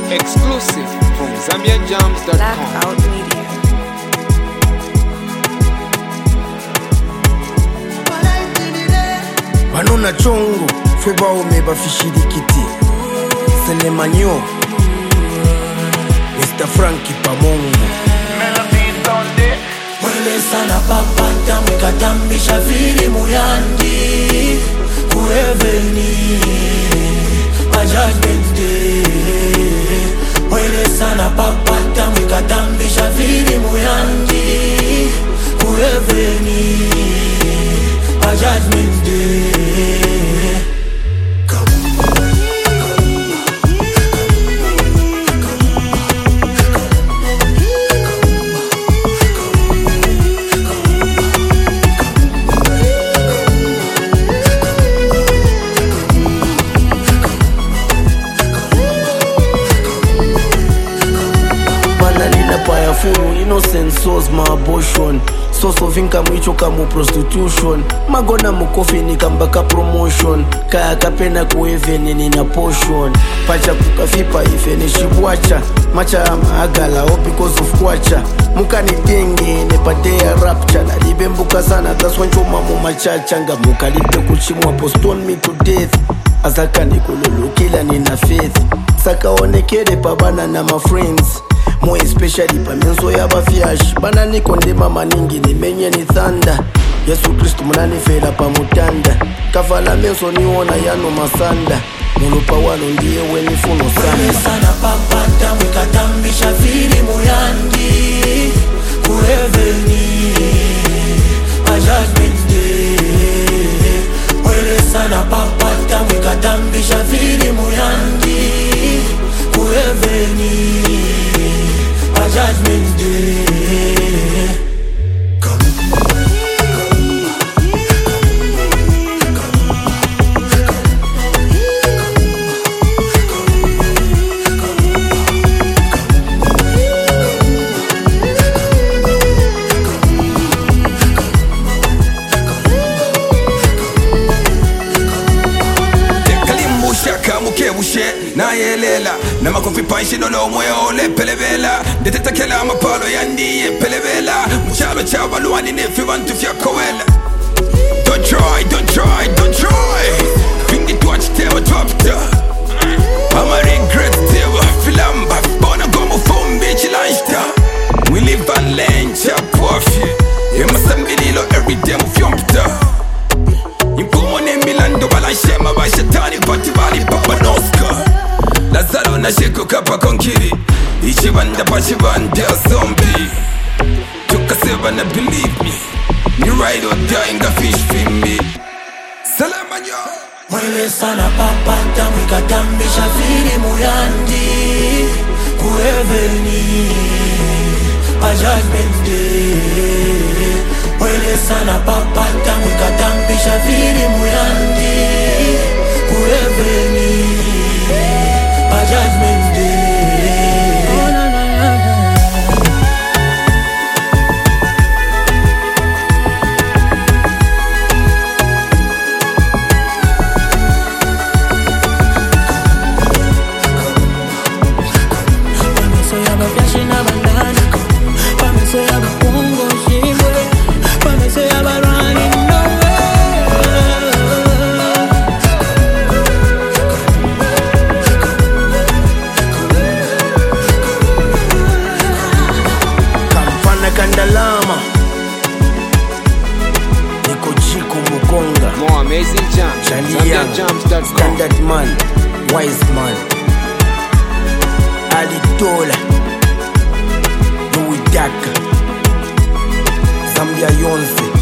Exclusive from ZambianJams.com. Blackout Media. Banona chongo feba ome bafishirikiti Selemanyo Mr. Frankie Pamongo Mwele sana papata mwikatambisha vili muyandi Kueveni Judgment Day. Mwele sana papata mwikatambisha vili muyandi Kueveni Judgment Day. Full innocent souls my abortion. Source of income icho kama prostitution. Magona mukofi ni kambaka promotion. Kaya kapena kueveni nina portion. Pacha kukafipa ife ni shibwacha. Macha ama agala all because of kwacha. Muka ni denge nepate ya rapture. Na libe mbuka sana that's why choma mu machacha. Nga muka libe kuchimwa postone me to death. Azaka ni kululu kila nina faith. Saka onekede pabana na my friends. More especially pa menzo ya bafiash. Bana niko ndema maningi ni menye ni thanda. Yesu Kristu mnani fela pa mutanda. Kavala menzo niona yano masanda. Mulupa wano ndiye weni funo sana. Mwele sana papata mwikatambisha vili muyandi Kueveni Judgment Day. Mwele sana papata mwikatambisha vili muyandi Kueveni Judgment Day. Na yelela na makofi panshi no moyo le pelevela deteta kela mapalo yandi pelevela mchalo cha balwani ne fibantu fya kowela. Don't try bring it to watch table drop da I'm a regret table filamba bona gomo phone bitch lunchta we live and learn chap wafi yemasambilo every day mu fyomta impumo ne milando balashema bashetani pati bali papa noska Lazaro na sheko kapa konkiri Ichibanda pachibanda zombie Tukaseba na believe me Ni ride or die nga fish for me Salamanyo Mwele sana papata mwikatambisha vili muyandi Kueveni Judgment Day. Mwele sana papata mwikatambisha vili muyandi Kueveni Judgment Day. Oh, na, na, na, na. Pameso ya baflashi na bandana. Pameso ya bapungo shimwe. Pameso ya barani nowhere. Kandalama Niko Chico Mukonga. More amazing jams. ZambianJams.com. Standard man, wise man, Ali Dola, Louis Daka, Zambia Yonze.